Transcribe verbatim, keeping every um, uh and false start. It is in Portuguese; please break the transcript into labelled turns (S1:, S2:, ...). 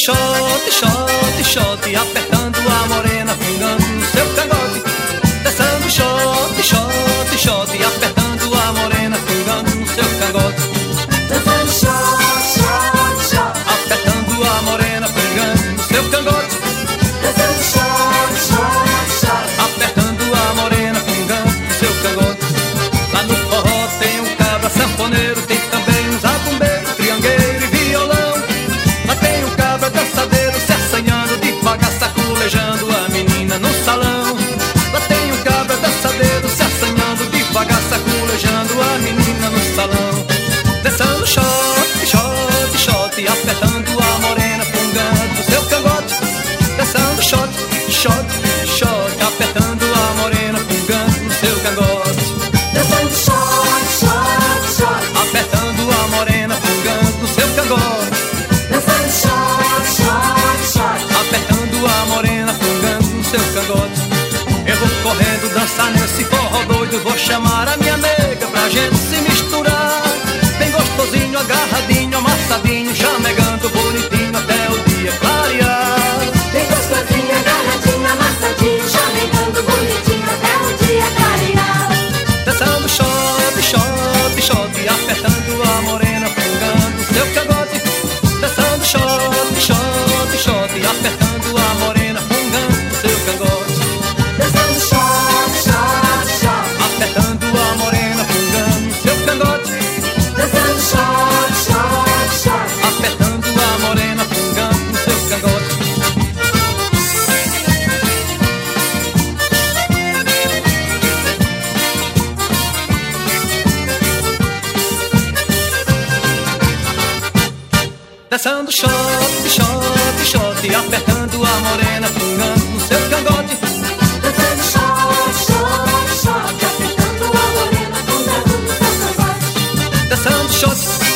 S1: shot, shot, shot, apertando a morena, fungando no seu cangote. Dançando shot, shot, shot, apertando a morena, fungando no seu cangote.
S2: Dançando shot, shot, shot,
S1: apertando a morena, fungando no seu cangote.
S2: dançando shot, shot, shot,
S1: apertando a morena, fungando no seu cangote. Lá no forró tem um cabra sanfoneiro, tem também um zabumbeiro, triangueiro e violão. Lá tem um cabra dançadeiro se assanhando devagar, saculejando a menina no salão. Lá tem um cabra dançadeiro se assanhando devagar, saculejando a menina no salão. Dançando shot, shot, shot, apertando a morena, fungando no seu cangote. Dançando shot, shot, shot, apertando a morena, fungando no seu cangote.
S2: dançando shot, shot, shot,
S1: Apertando a morena, fungando no seu cangote.
S2: dançando shot, shot, shot,
S1: Apertando a morena, fungando no seu cangote. Eu vou correndo dançar nesse forró doido, vou chamar a minha nega pra gente se misturar. Bem gostosinho, agarradinho, amassadinho, chamegando bonitinho até o dia clarear.
S2: bem gostosinho, agarradinho, amassadinho, chamegando bonitinho até o dia clarear.
S1: Dançando shot, shot, shot, apertando a morena, fungando no seu cangote. Dançando shot, shot, shot, apertando a morena, fungando no seu cangote.
S2: Dançando shot, shot, shot,
S1: Apertando a morena, fungando no seu cangote.
S2: dançando shot, shot, shot,
S1: Apertando a morena, fungando no seu cangote. Dançando shot, shot, shot, apertando a morena, fungando no seu cangote.
S2: dançando shot, shot, shot, apertando a morena, fungando no seu cangote.
S1: Dançando shot,